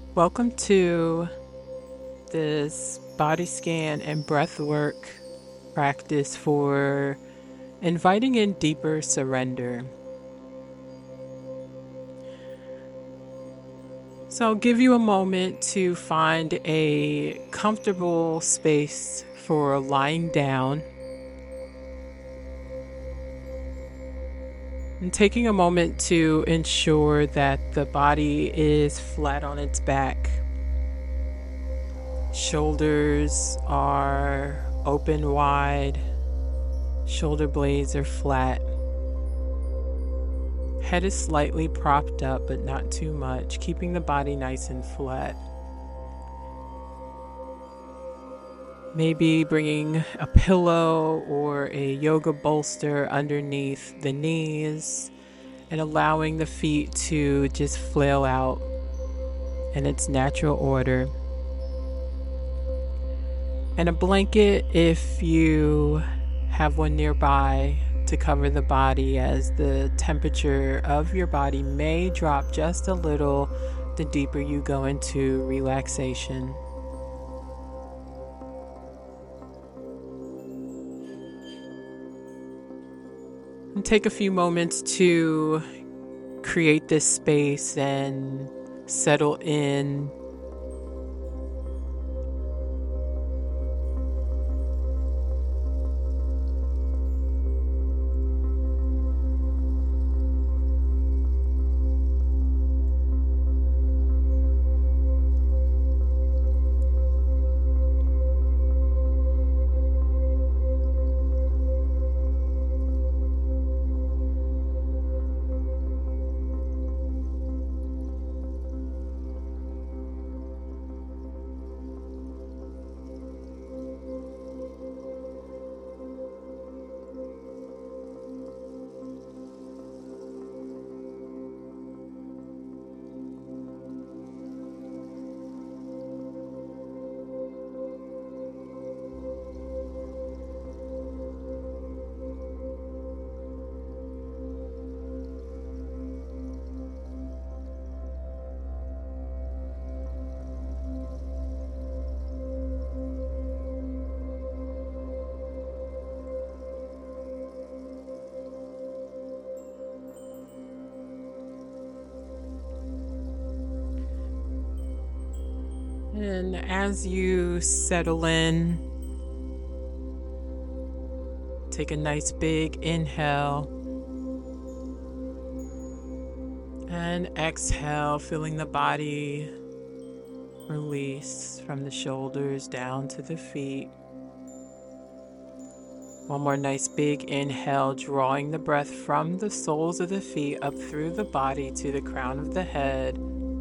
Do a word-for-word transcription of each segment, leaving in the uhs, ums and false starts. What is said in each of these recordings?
Welcome to this body scan and breath work practice for inviting in deeper surrender. So I'll give you a moment to find a comfortable space for lying down. And taking a moment to ensure that the body is flat on its back. Shoulders are open wide. Shoulder blades are flat. Head is slightly propped up, but not too much, keeping the body nice and flat. Maybe bringing a pillow or a yoga bolster underneath the knees and allowing the feet to just flail out in its natural order. And a blanket, if you have one nearby, to cover the body, as the temperature of your body may drop just a little the deeper you go into relaxation. And take a few moments to create this space and settle in. And as you settle in, take a nice big inhale and exhale, feeling the body release from the shoulders down to the feet. One more nice big inhale, drawing the breath from the soles of the feet up through the body to the crown of the head.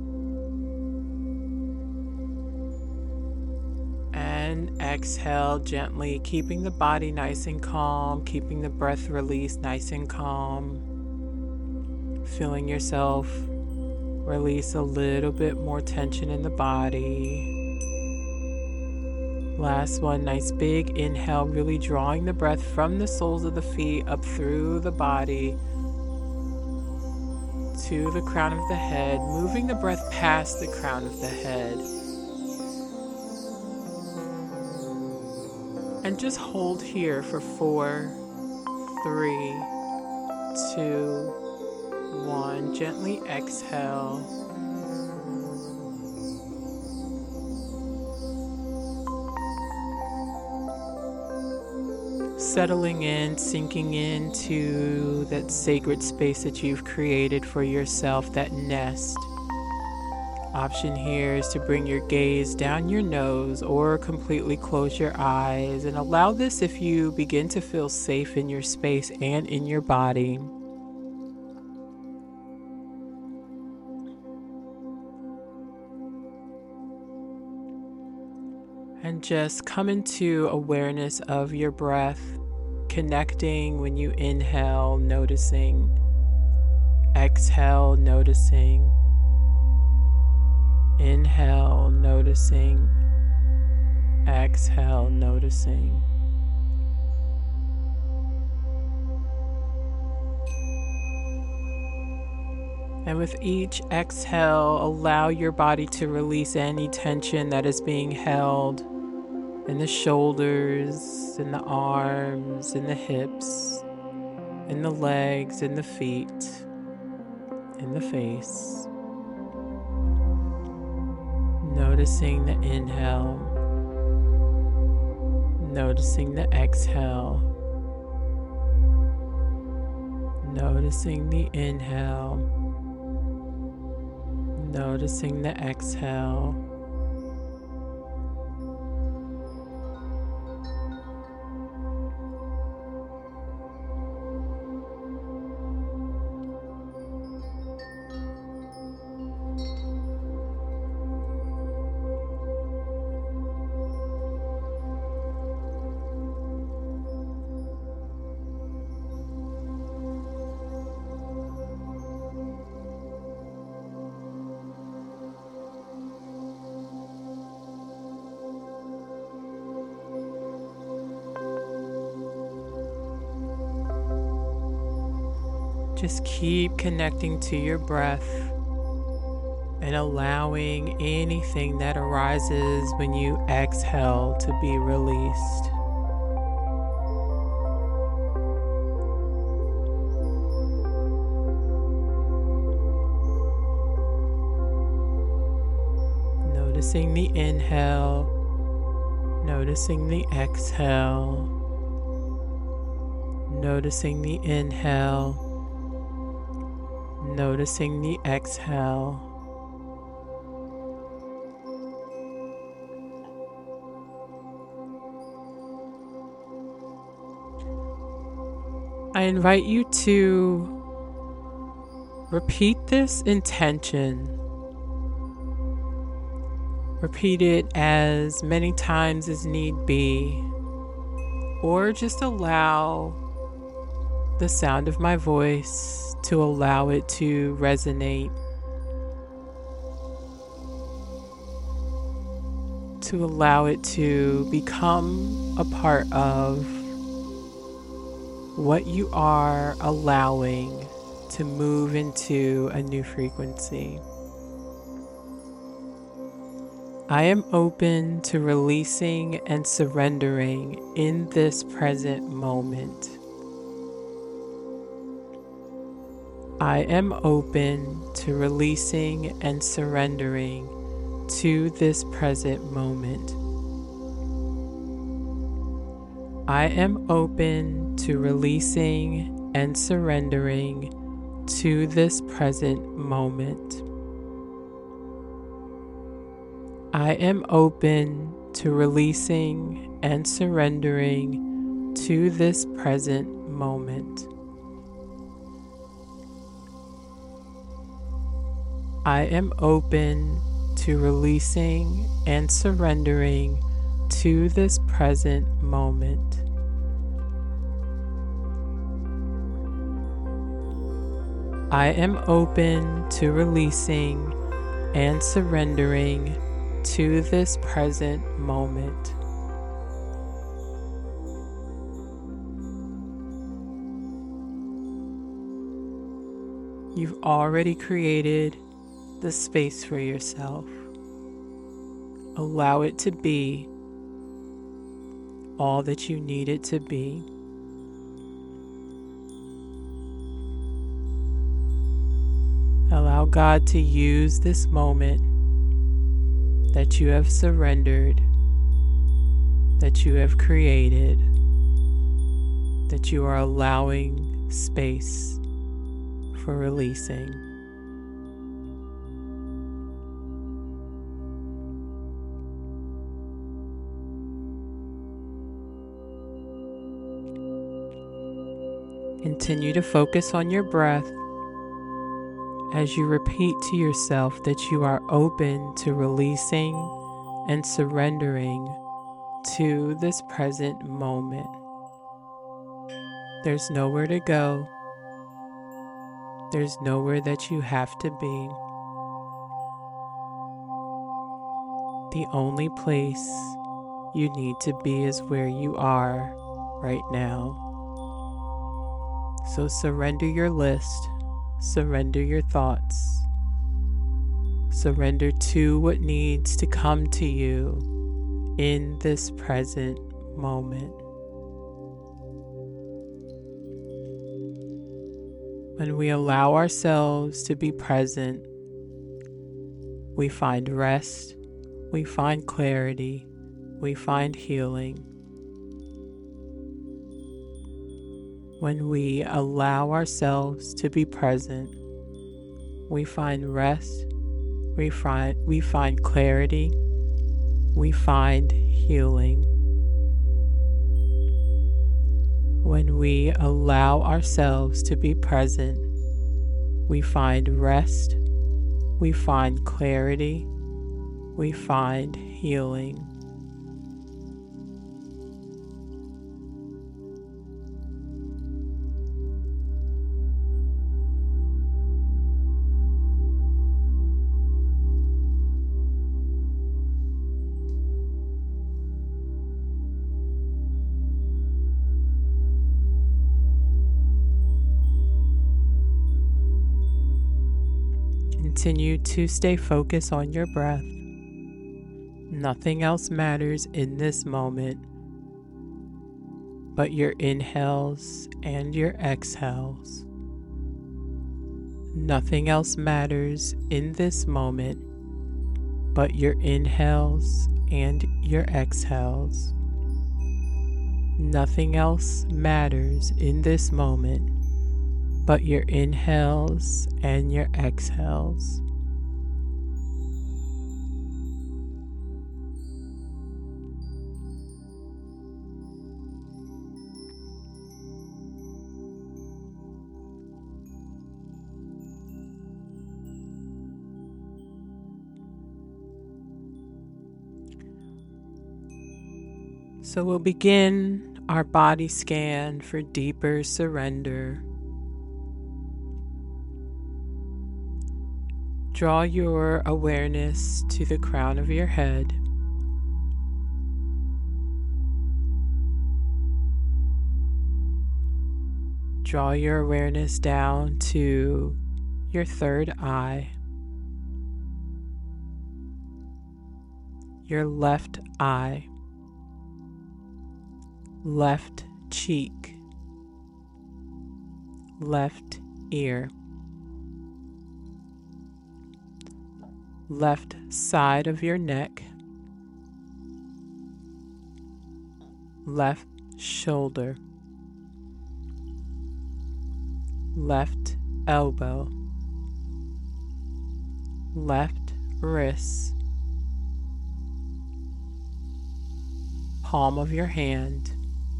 And exhale gently, keeping the body nice and calm, keeping the breath released nice and calm. Feeling yourself release a little bit more tension in the body. Last one, nice big inhale, really drawing the breath from the soles of the feet up through the body to the crown of the head, moving the breath past the crown of the head. And just hold here for four, three, two, one. Gently exhale. Settling in, sinking into that sacred space that you've created for yourself, that nest. Option here is to bring your gaze down your nose or completely close your eyes, and allow this if you begin to feel safe in your space and in your body. And just come into awareness of your breath, connecting when you inhale, noticing, exhale, noticing. Inhale, noticing. Exhale, noticing. And with each exhale, allow your body to release any tension that is being held in the shoulders, in the arms, in the hips, in the legs, in the feet, in the face. Noticing the inhale, noticing the exhale, noticing the inhale, noticing the exhale. Just keep connecting to your breath and allowing anything that arises when you exhale to be released. Noticing the inhale, noticing the exhale, noticing the inhale, noticing the exhale. I invite you to repeat this intention. Repeat it as many times as need be, or just allow the sound of my voice to allow it to resonate, to allow it to become a part of what you are allowing to move into a new frequency. I am open to releasing and surrendering in this present moment. I am open to releasing and surrendering to this present moment. I am open to releasing and surrendering to this present moment. I am open to releasing and surrendering to this present moment. I am open to releasing and surrendering to this present moment. I am open to releasing and surrendering to this present moment. You've already created the space for yourself. Allow it to be all that you need it to be. Allow God to use this moment that you have surrendered, that you have created, that you are allowing space for releasing. Continue to focus on your breath as you repeat to yourself that you are open to releasing and surrendering to this present moment. There's nowhere to go. There's nowhere that you have to be. The only place you need to be is where you are right now. So surrender your list Surrender your thoughts. Surrender to what needs to come to you in this present moment. When we allow ourselves to be present, we find rest, we find clarity, we find healing. When we allow ourselves to be present, we find rest, we find, we find clarity, we find healing. When we allow ourselves to be present, we find rest, we find clarity, we find healing. Continue to stay focused on your breath. Nothing else matters in this moment but your inhales and your exhales. Nothing else matters in this moment but your inhales and your exhales. Nothing else matters in this moment but your inhales and your exhales. So we'll begin our body scan for deeper surrender. Draw your awareness to the crown of your head. Draw your awareness down to your third eye, your left eye, left cheek, left ear, left side of your neck, left shoulder, left elbow, left wrist, palm of your hand,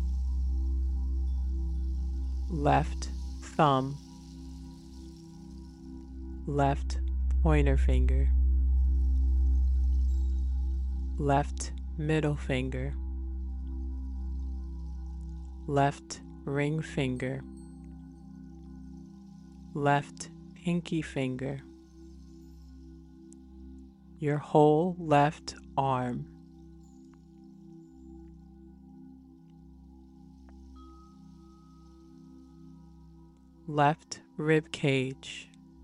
left thumb, left pointer finger, left middle finger, left ring finger, left pinky finger, your whole left arm, left rib cage,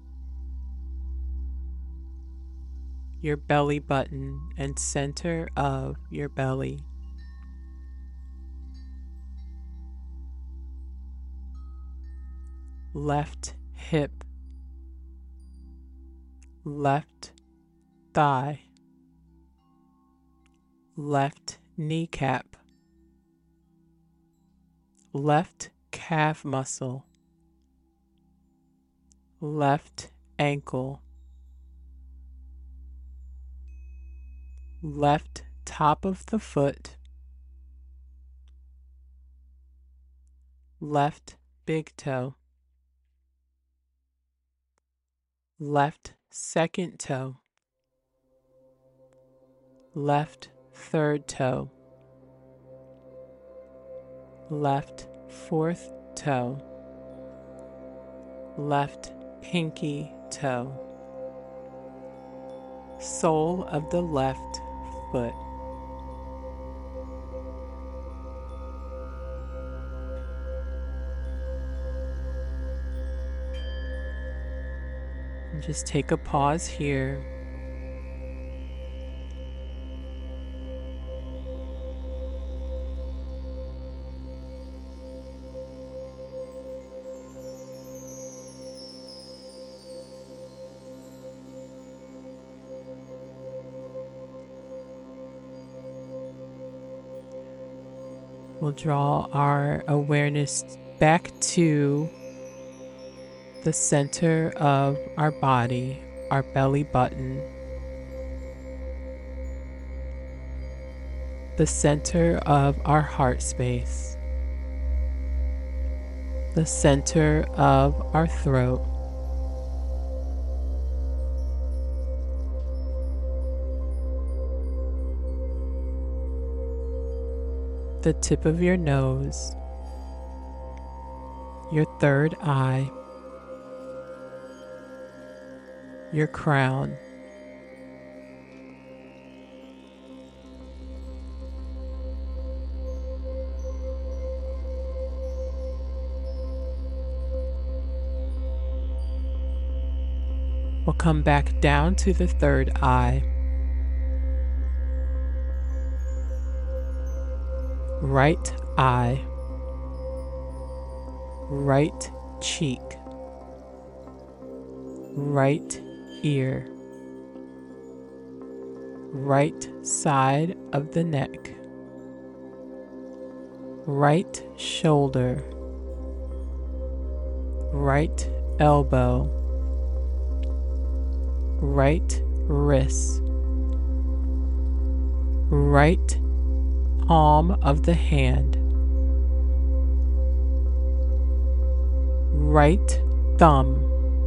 your belly button and center of your belly, left hip, left thigh, left kneecap, left calf muscle, left ankle, left top of the foot, left big toe, left second toe, left third toe, left fourth toe, left pinky toe, sole of the left foot, And just take a pause here. We'll draw our awareness back to the center of our body, our belly button, the center of our heart space, the center of our throat, the tip of your nose, your third eye, your crown, we'll come back down to the third eye, right eye, right cheek, right ear, right side of the neck, right shoulder, right elbow, right wrist, right palm of the hand, right thumb,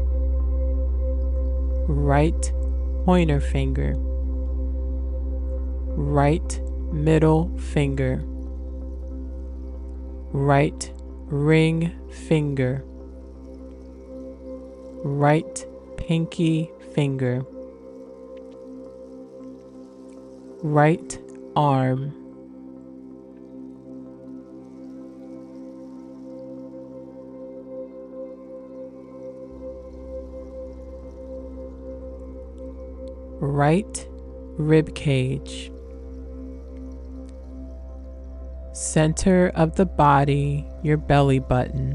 right pointer finger, right middle finger, right ring finger, right pinky finger, right arm, right rib cage, center of the body, your belly button,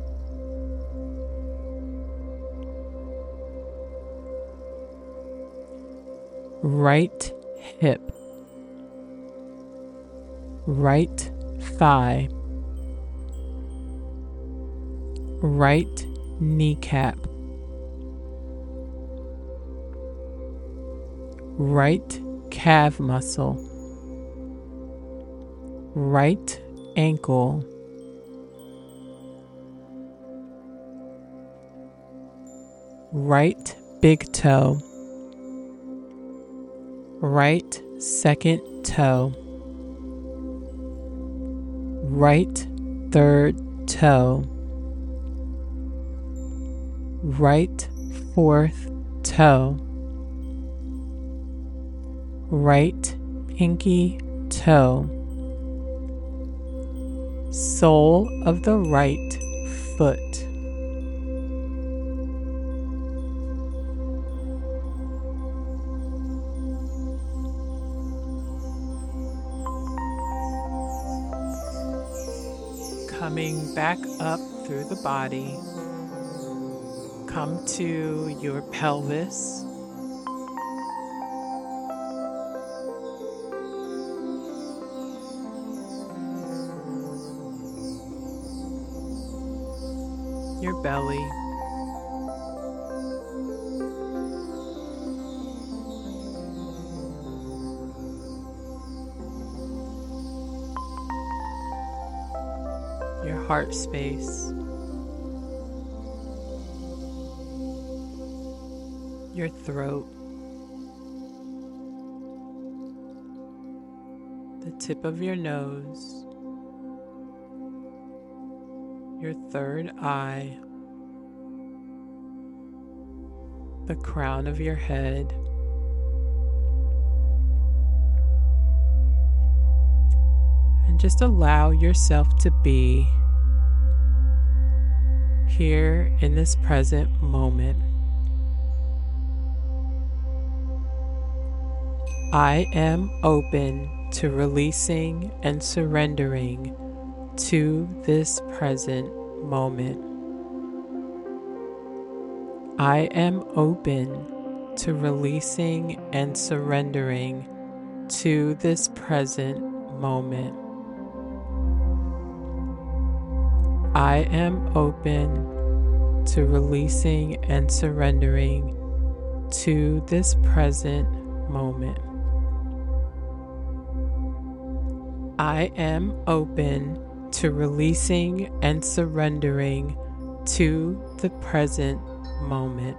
right hip, right thigh, right kneecap, right calf muscle, right ankle, right big toe, right second toe, right third toe, right fourth toe, right pinky toe, sole of the right foot, coming back up through the body, come to your pelvis, your belly, your heart space, your throat, the tip of your nose, your third eye, the crown of your head, and just allow yourself to be here in this present moment. I am open to releasing and surrendering to this present moment. I am open to releasing and surrendering to this present moment. I am open to releasing and surrendering to this present moment. I am open to releasing and surrendering to the present moment.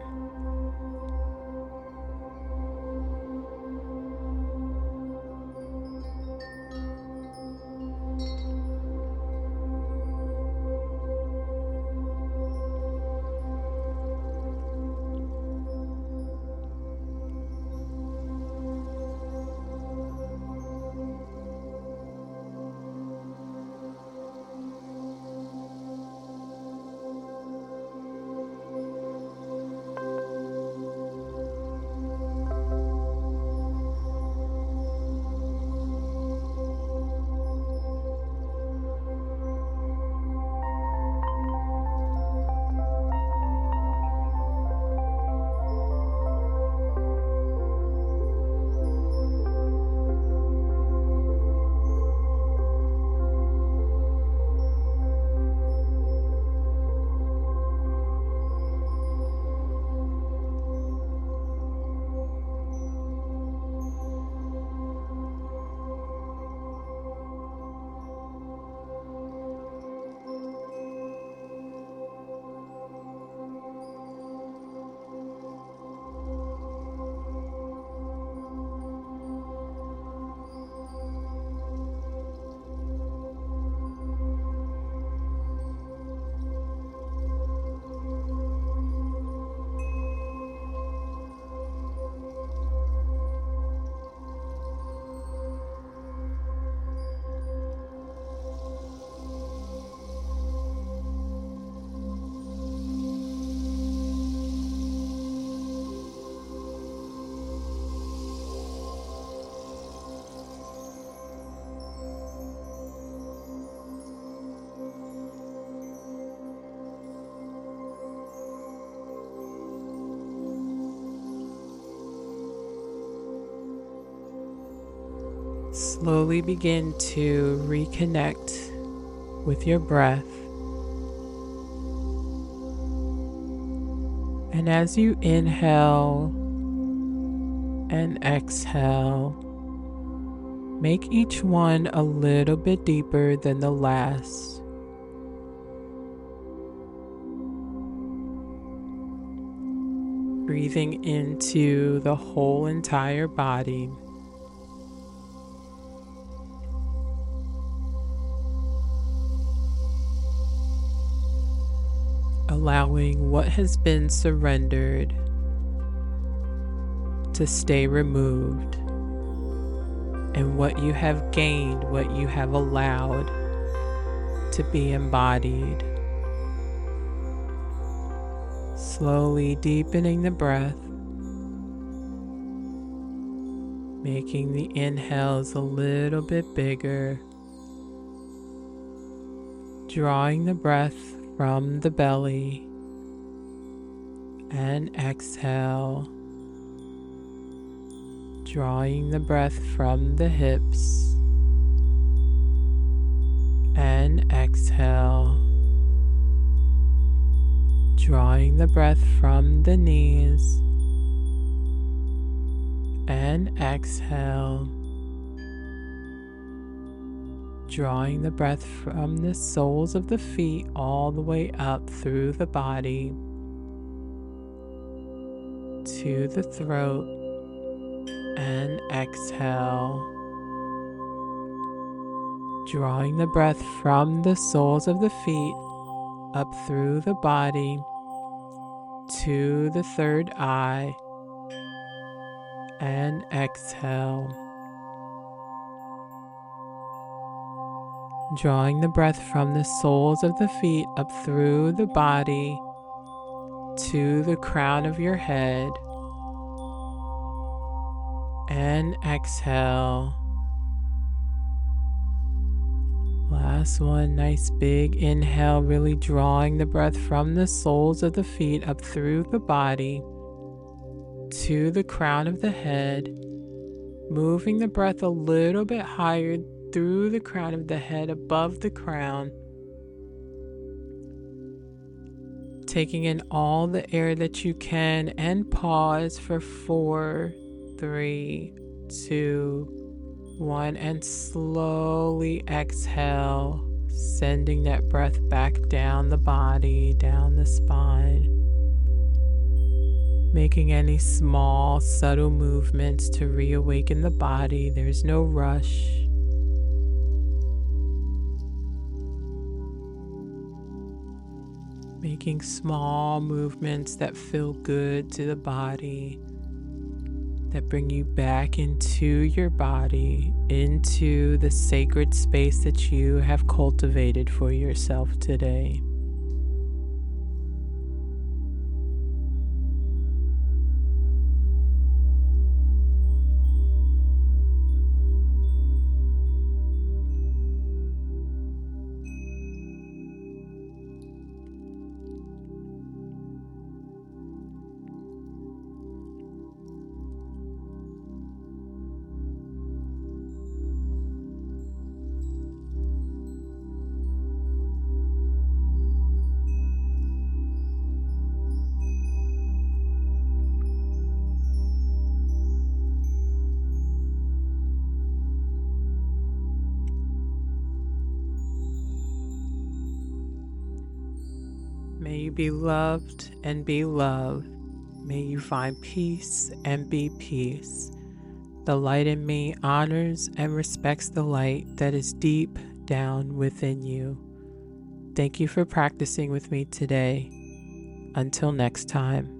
Slowly begin to reconnect with your breath. And as you inhale and exhale, make each one a little bit deeper than the last. Breathing into the whole entire body. Allowing what has been surrendered to stay removed, and what you have gained, what you have allowed to be embodied. Slowly deepening the breath, making the inhales a little bit bigger, drawing the breath from the belly, and exhale, drawing the breath from the hips, and exhale, drawing the breath from the knees, and exhale, drawing the breath from the soles of the feet all the way up through the body to the throat, and exhale, drawing the breath from the soles of the feet up through the body to the third eye, and exhale, drawing the breath from the soles of the feet up through the body to the crown of your head, and exhale. Last one, nice big inhale, really drawing the breath from the soles of the feet up through the body to the crown of the head, moving the breath a little bit higher through the crown of the head, above the crown, taking in all the air that you can, and pause for four, three, two, one, and slowly exhale, sending that breath back down the body, down the spine, making any small, subtle movements to reawaken the body. There's no rush. Making small movements that feel good to the body, that bring you back into your body, into the sacred space that you have cultivated for yourself today. May you be loved and be loved. May you find peace and be peace. The light in me honors and respects the light that is deep down within you. Thank you for practicing with me today. Until next time.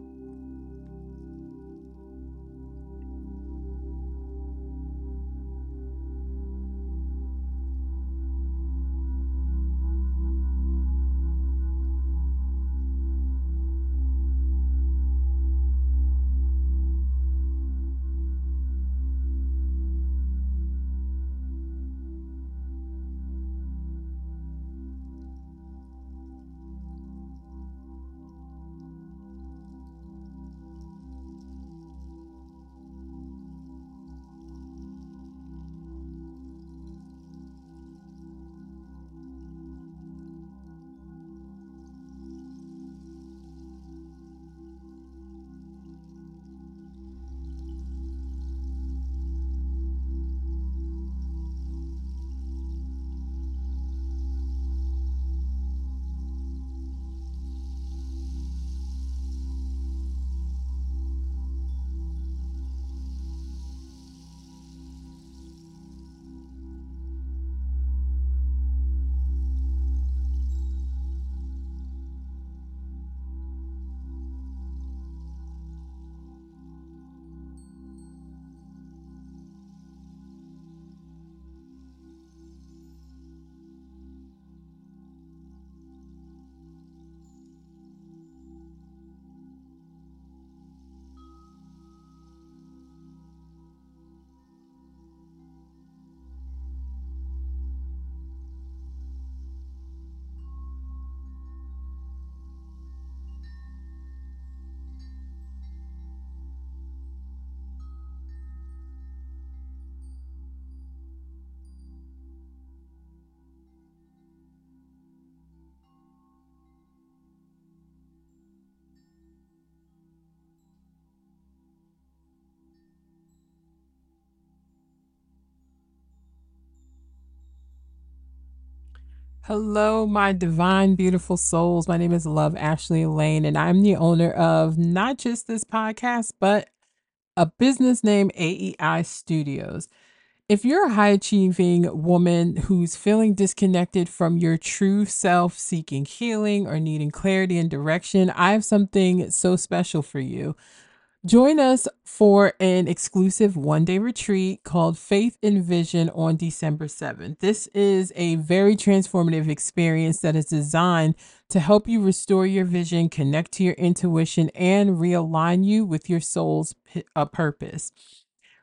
Hello, my divine, beautiful souls. My name is Love Ashley Elaine, and I'm the owner of not just this podcast, but a business named A E I Studios. If you're a high achieving woman who's feeling disconnected from your true self, seeking healing or needing clarity and direction, I have something so special for you. Join us for an exclusive one-day retreat called Faith and Vision on December seventh. This is a very transformative experience that is designed to help you restore your vision, connect to your intuition, and realign you with your soul's p- uh, purpose.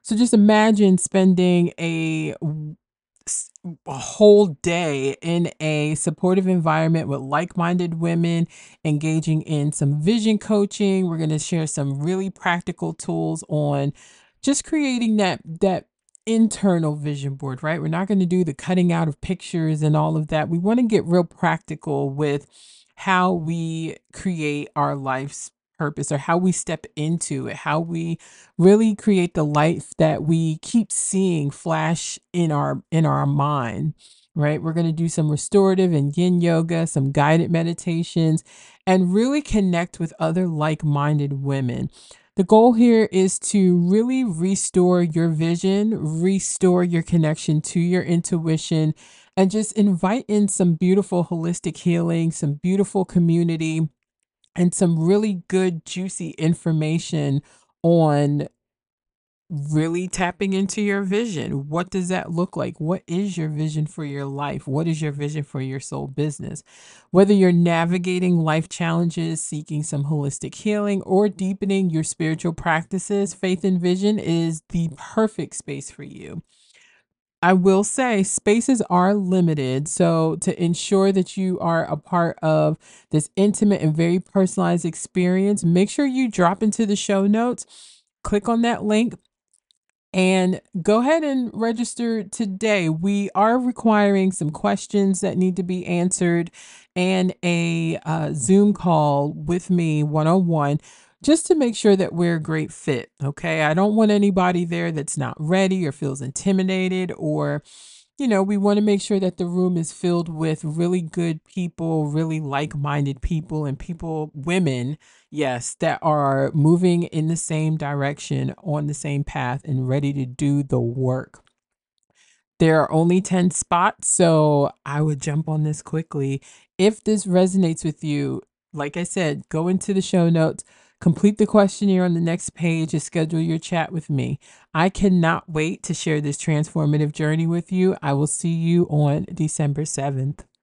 So just imagine spending a s- a whole day in a supportive environment with like-minded women, engaging in some vision coaching. We're going to share some really practical tools on just creating that that internal vision board, right? We're not going to do the cutting out of pictures and all of that. We want to get real practical with how we create our life's purpose, or how we step into it, how we really create the life that we keep seeing flash in our in our mind, right? We're going to do some restorative and yin yoga, some guided meditations, and really connect with other like-minded women. The goal here is to really restore your vision, restore your connection to your intuition, and just invite in some beautiful holistic healing, some beautiful community, and some really good, juicy information on really tapping into your vision. What does that look like? What is your vision for your life? What is your vision for your soul business? Whether you're navigating life challenges, seeking some holistic healing, or deepening your spiritual practices, Faith and Vision is the perfect space for you. I will say spaces are limited. So, to ensure that you are a part of this intimate and very personalized experience, make sure you drop into the show notes, click on that link, and go ahead and register today. We are requiring some questions that need to be answered and a uh, Zoom call with me one on one, just to make sure that we're a great fit. Okay. I don't want anybody there that's not ready or feels intimidated, or you know, we want to make sure that the room is filled with really good people, really like minded people, and people, women, yes, that are moving in the same direction, on the same path, and ready to do the work. There are only ten spots, so I would jump on this quickly. If this resonates with you, like I said, go into the show notes, complete the questionnaire on the next page, and schedule your chat with me. I cannot wait to share this transformative journey with you. I will see you on December seventh.